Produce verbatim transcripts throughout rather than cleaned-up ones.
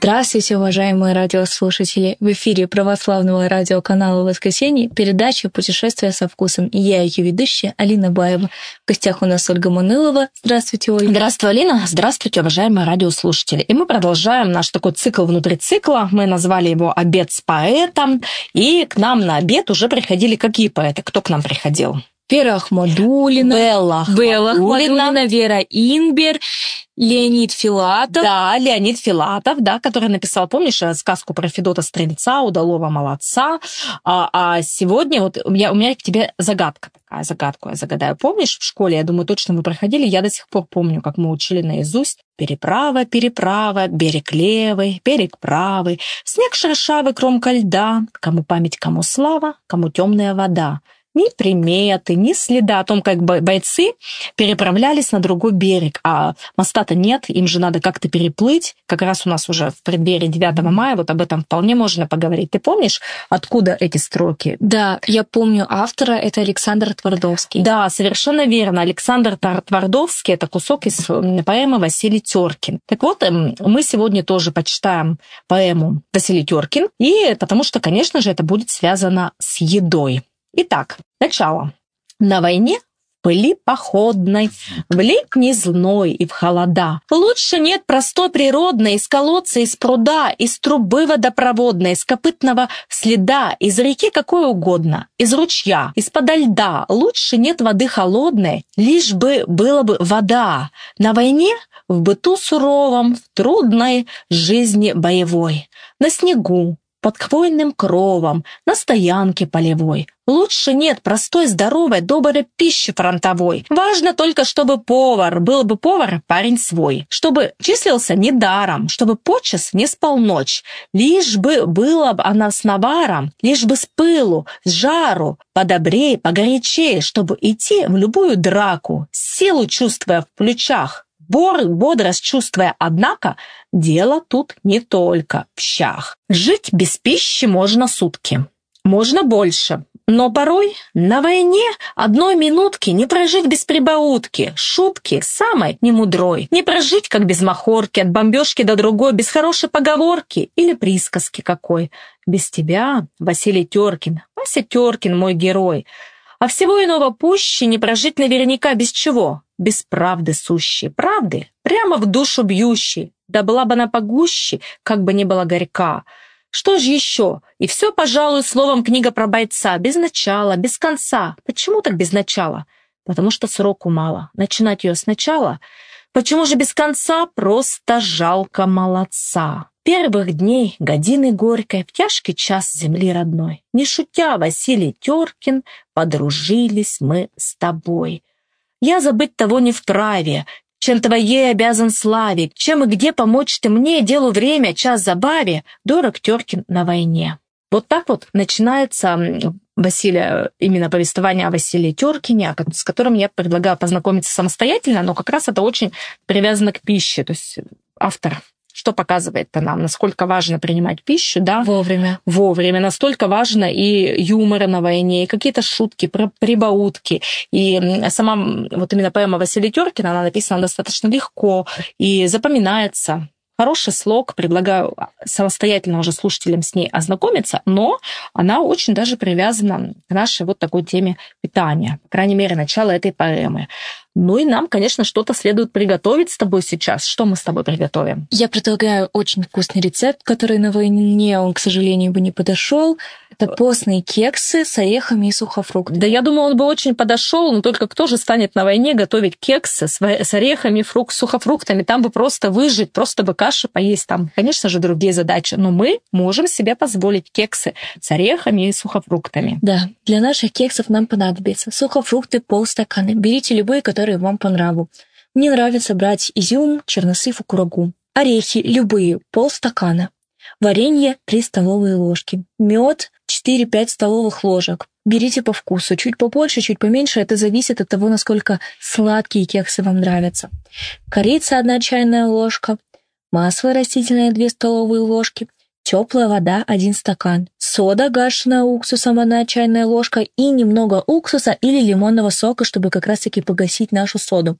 Здравствуйте, уважаемые радиослушатели! В эфире православного радиоканала «Воскресенье» передача «Путешествия со вкусом». И я, ее ведущая, Алина Баева. В гостях у нас Ольга Манылова. Здравствуйте, Ольга. Здравствуй, Алина. Здравствуйте, уважаемые радиослушатели. И мы продолжаем наш такой цикл внутри цикла. Мы назвали его «Обед с поэтом». И к нам на обед уже приходили какие поэты? Кто к нам приходил? Вера Ахмадуллина, Белла Белла Ахмадуллина, Вера Инбер, Леонид Филатов. Да, Леонид Филатов, да, который написал, помнишь, сказку про Федота Стрельца, удалого молодца. А, а сегодня вот у меня, у меня к тебе загадка такая, загадку я загадаю. Помнишь, в школе, я думаю, точно вы проходили, я до сих пор помню, как мы учили наизусть. Переправа, переправа, берег левый, берег правый, снег шершавый, кромка льда, кому память, кому слава, кому темная вода. Ни приметы, ни следа о том, как бойцы переправлялись на другой берег. А моста-то нет, им же надо как-то переплыть. Как раз у нас уже в преддверии девятого мая, вот об этом вполне можно поговорить. Ты помнишь, откуда эти строки? Да, я помню автора, это Александр Твардовский. Да, совершенно верно. Александр Твардовский – это кусок из поэмы Василий Теркин. Так вот, мы сегодня тоже почитаем поэму Василий Теркин, и потому что, конечно же, это будет связано с едой. Итак, начало. На войне, в пыли походной, в летний зной и в холода лучше нет простой природной из колодца, из пруда, из трубы водопроводной, из копытного следа, из реки какой угодно, из ручья, из-подо льда. Лучше нет воды холодной, лишь бы была бы вода. На войне, в быту суровом, в трудной жизни боевой, на снегу, под хвойным кровом, на стоянке полевой. Лучше нет простой, здоровой, доброй пищи фронтовой. Важно только, чтобы повар, был бы повар парень свой, чтобы числился недаром, чтобы почас не спал ночь, лишь бы была бы она с наваром, лишь бы с пылу, с жару, подобрей, погорячее, чтобы идти в любую драку, силу чувствуя в плечах. Бор, бодрость чувствуя, однако, дело тут не только в щах. Жить без пищи можно сутки, можно больше, но порой на войне одной минутки не прожить без прибаутки, шутки самой немудрой, не прожить, как без махорки, от бомбежки до другой, без хорошей поговорки или присказки какой. Без тебя, Василий Теркин, Вася Теркин мой герой. А всего иного пуще не прожить наверняка без чего? Без правды сущей, правды прямо в душу бьющей, да была бы она погуще, как бы ни была горька. Что же еще? И все, пожалуй, словом книга про бойца, без начала, без конца. Почему так без начала? Потому что сроку мало. Начинать ее сначала. Почему же без конца? Просто жалко молодца. Первых дней годины горькой в тяжкий час земли родной. Не шутя, Василий Теркин, подружились мы с тобой. Я забыть того не вправе, чем твоей обязан славе, чем и где помочь ты мне, делу время, час забаве, дорог Теркин на войне. Вот так вот начинается Василия, именно повествование о Василии Теркине, с которым я предлагаю познакомиться самостоятельно, но как раз это очень привязано к пище, то есть автор. Что показывает-то нам, насколько важно принимать пищу, да? Вовремя. Вовремя. Настолько важно и юмор на войне, и какие-то шутки, прибаутки. И сама вот именно поэма Василия Теркина, она написана достаточно легко и запоминается. Хороший слог, предлагаю самостоятельно уже слушателям с ней ознакомиться, но она очень даже привязана к нашей вот такой теме питания, по крайней мере, начало этой поэмы. Ну и нам, конечно, что-то следует приготовить с тобой сейчас. Что мы с тобой приготовим? Я предлагаю очень вкусный рецепт, который на войне, он, к сожалению, бы не подошел. Это постные кексы с орехами и сухофруктами. Да я думаю, он бы очень подошел, но только кто же станет на войне готовить кексы с орехами, фрукт, сухофруктами? Там бы просто выжить, просто бы каши поесть. Там, конечно же, другие задачи. Но мы можем себе позволить кексы с орехами и сухофруктами. Да, для наших кексов нам понадобится сухофрукты полстакана. Берите любые, которые вам по нраву. Мне нравится брать изюм, чернослив и курагу. Орехи любые, полстакана. Варенье три столовые ложки. Мед четыре-пять столовых ложек. Берите по вкусу. Чуть побольше, чуть поменьше. Это зависит от того, насколько сладкие кексы вам нравятся. Корица одна чайная ложка. Масло растительное две столовые ложки. Теплая вода один стакан. Сода, гашеная уксусом одна чайная ложка. И немного уксуса или лимонного сока, чтобы как раз-таки погасить нашу соду.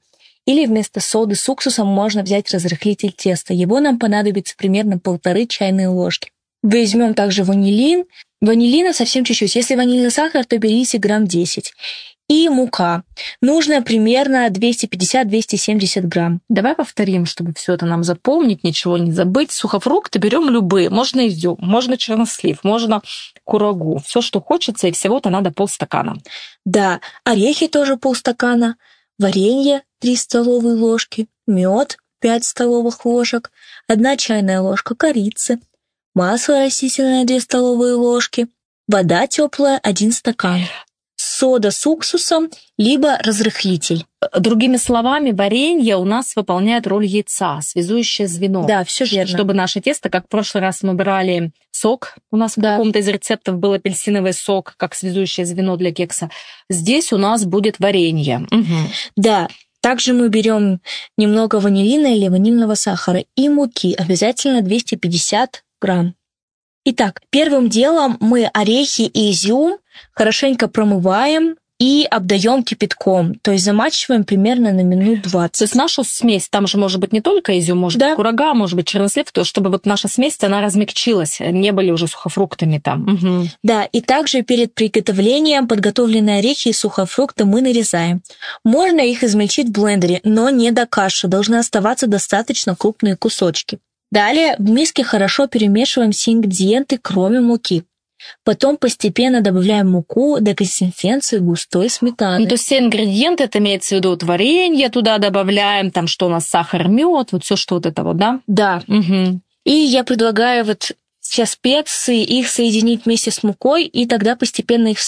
Или вместо соды с уксусом можно взять разрыхлитель теста. Его нам понадобится примерно полторы чайные ложки. Возьмем также ванилин. Ванилина совсем чуть-чуть. Если ванильный сахар, то берите грамм десять. И мука. Нужно примерно двести пятьдесят - двести семьдесят грамм. Давай повторим, чтобы все это нам запомнить, ничего не забыть. Сухофрукты берем любые. Можно изюм, можно чернослив, можно курагу. Все, что хочется, и всего-то надо полстакана. Да, орехи тоже полстакана, варенье три столовые ложки, мед пять столовых ложек, одна чайная ложка корицы, масло растительное две столовые ложки, вода теплая один стакан. Сода с уксусом, либо разрыхлитель. Другими словами, варенье у нас выполняет роль яйца, связующее звено. Да, все верно. Чтобы наше тесто, как в прошлый раз мы брали сок, у нас да. в каком-то из рецептов был апельсиновый сок, как связующее звено для кекса. Здесь у нас будет варенье. Угу. Да, также мы берем немного ванилина или ванильного сахара и муки, обязательно двести пятьдесят грамм. Итак, первым делом мы орехи и изюм хорошенько промываем и обдаем кипятком, то есть замачиваем примерно на минут двадцать. То есть нашу смесь, там же может быть не только изюм, может да. быть курага, может быть чернослив, то чтобы вот наша смесь, она размягчилась, не были уже сухофруктами там. Угу. Да, и также перед приготовлением подготовленные орехи и сухофрукты мы нарезаем. Можно их измельчить в блендере, но не до каши, должны оставаться достаточно крупные кусочки. Далее в миске хорошо перемешиваем все ингредиенты, кроме муки. Потом постепенно добавляем муку до консистенции густой сметаны. Ну, то есть все ингредиенты, это имеется в виду вот варенье туда добавляем, там что у нас, сахар, мед, вот все что вот это вот, да? Да. Угу. И я предлагаю вот все специи, их соединить вместе с мукой, и тогда постепенно их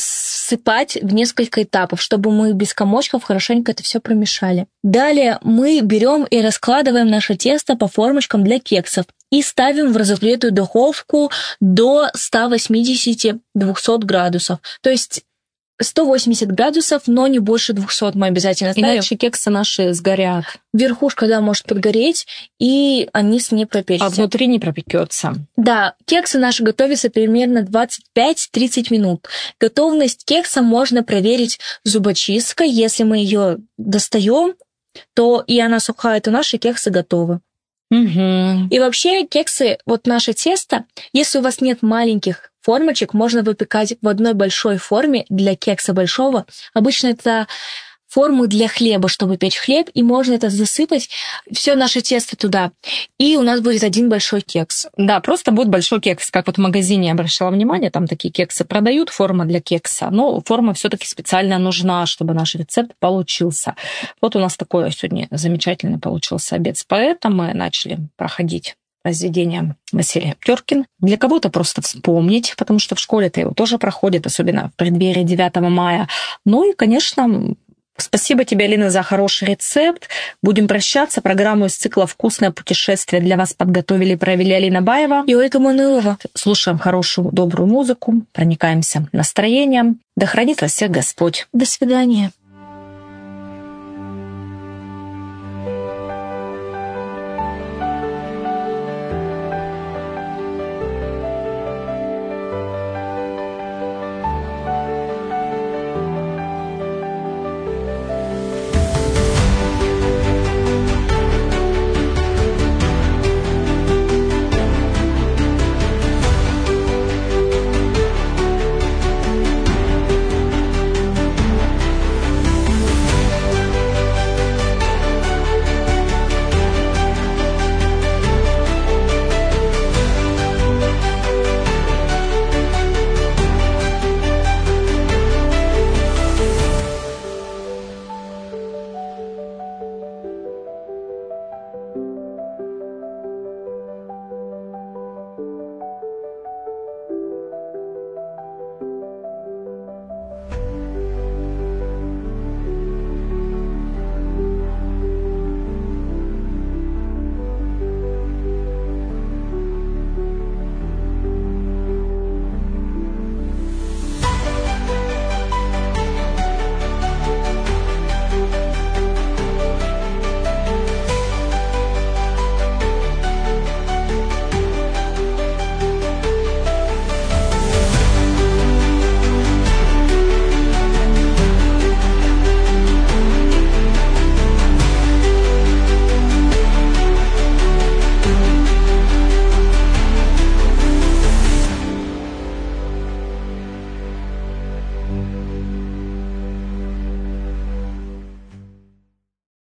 всыпать в несколько этапов, чтобы мы без комочков хорошенько это все промешали. Далее мы берем и раскладываем наше тесто по формочкам для кексов и ставим в разогретую духовку до ста восьмидесяти - двухсот градусов. То есть сто восемьдесят градусов, но не больше двухсот мы обязательно ставим. Иначе кексы наши сгорят. Верхушка, да, может подгореть, и они не пропечатся. А внутри не пропекется. Да, кексы наши готовятся примерно двадцать пять - тридцать минут. Готовность кекса можно проверить зубочисткой. Если мы ее достаем, то и она сухая, то наши кексы готовы. Угу. И вообще кексы, вот наше тесто, если у вас нет маленьких формочек, можно выпекать в одной большой форме для кекса большого. Обычно это форму для хлеба, чтобы печь хлеб, и можно это засыпать, все наше тесто туда, и у нас будет один большой кекс. Да, просто будет большой кекс, как вот в магазине я обращала внимание, там такие кексы продают, форма для кекса, но форма все-таки специально нужна, чтобы наш рецепт получился. Вот у нас такой сегодня замечательный получился обед, поэтому мы начали проходить произведение Василия Тёркин. Для кого-то просто вспомнить, потому что в школе-то его тоже проходит, особенно в преддверии девятого мая. Ну и, конечно, спасибо тебе, Алина, за хороший рецепт. Будем прощаться. Программу из цикла «Вкусное путешествие» для вас подготовили и провели Алина Баева и Ольга Манылова. Слушаем хорошую, добрую музыку, проникаемся настроением. Да хранит вас всех Господь. До свидания.